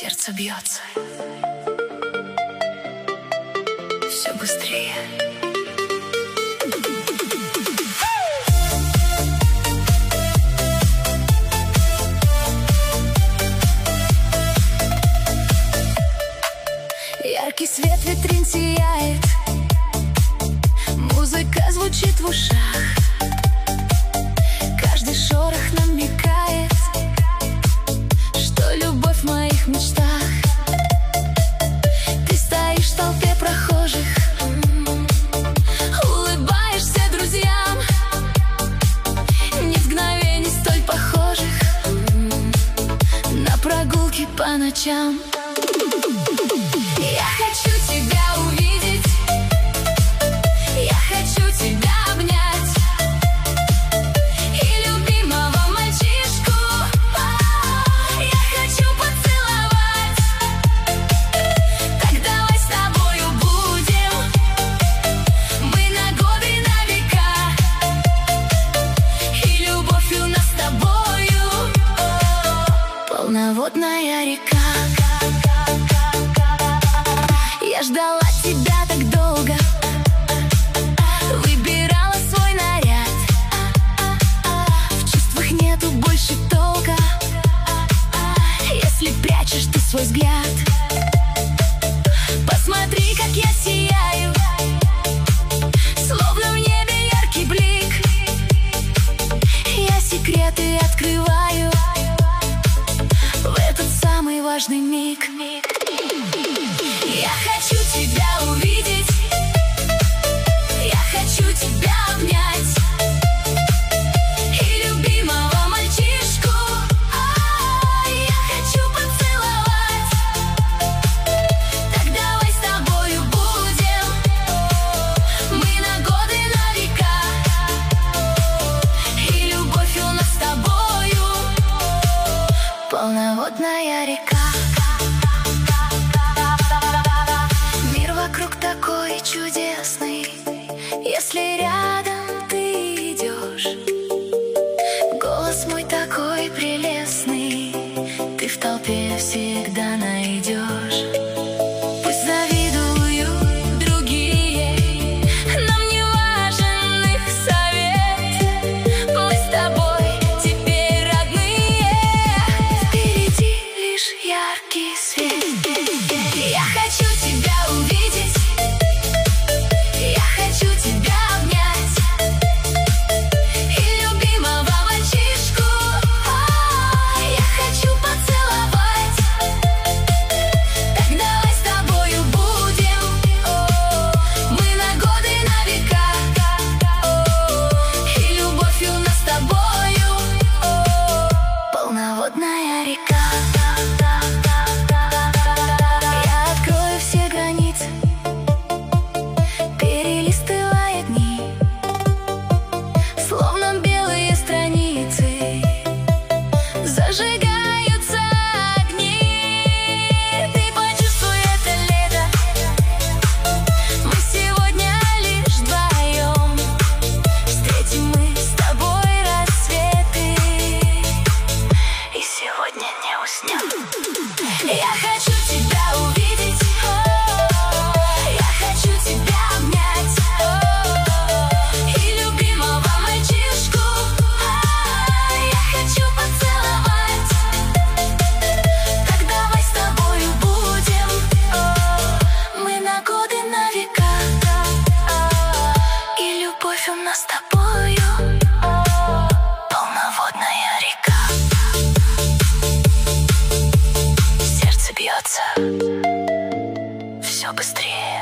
Сердце бьется все быстрее. Яркий свет витрин сияет, музыка звучит в ушах, каждый шорох намекает, что любовь в моих мечтах. Ты стоишь в толпе прохожих, улыбаешься друзьям, нет мгновений столь похожих на прогулки по ночам. Я хочу тебя увидеть, я хочу тебя обнять, и любимого мальчишку я хочу поцеловать. Так давай с тобою будем мы на годы, на века, и любовью нас с тобою полноводная река. Я ждала тебя так долго, выбирала свой наряд, в чувствах нету больше толка, если прячешь ты свой взгляд. Посмотри, как я сияю, словно в небе яркий блик. Я секреты открываю в этот самый важный миг. Я хочу тебя увидеть, я хочу тебя обнять, и любимого мальчишку я хочу поцеловать. Так давай с тобою будем мы на годы, на века, и любовь у нас с тобою полноводная река. Вокруг такой чудесный, если рядом ты идешь. Голос мой такой прелестный, ты в толпе всегда найдешь. Пусть завидуют другие, нам не важен их совет. Мы с тобой теперь родные, впереди лишь яркий свет. Я хочу тебя увидеть, я хочу тебя обнять, и любимого мальчишку я хочу поцеловать. Так давай с тобою будем мы на годы, на века, и любовь у нас с тобою полноводная река. Зажигаются огни, ты почувствуй это лето. Мы сегодня лишь вдвоем, встретим мы с тобой рассветы, и сегодня не уснем. Я хочу тебя увидеть, я хочу тебя обнять, и любимого мальчишку я хочу поцеловать. Так давай с тобою будем мы на годы, на века, и любовь у нас с тобою полноводная река. Сердце бьется все быстрее.